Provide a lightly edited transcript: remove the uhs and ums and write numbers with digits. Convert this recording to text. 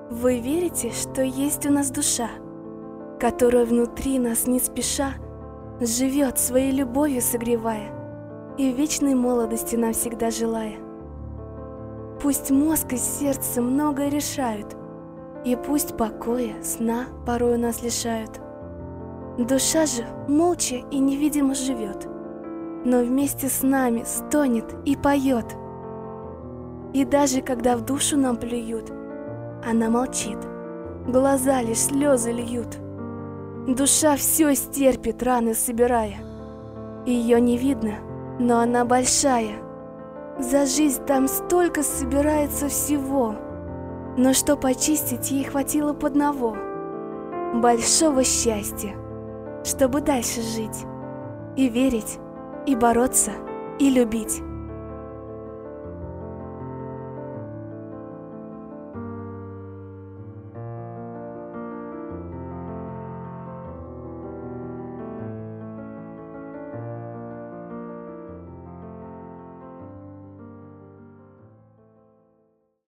Вы верите, что есть у нас душа, которая внутри нас не спеша живет, своей любовью согревая и вечной молодости нам всегда желая? Пусть мозг и сердце многое решают, и пусть покоя, сна порой нас лишают. Душа же молча и невидимо живет, но вместе с нами стонет и поет. И даже когда в душу нам плюют, она молчит, глаза лишь слезы льют. Душа все стерпит, раны собирая. Ее не видно, но она большая. За жизнь там столько собирается всего, но что почистить ей хватило б одного — большого счастья, чтобы дальше жить и верить, и бороться, и любить.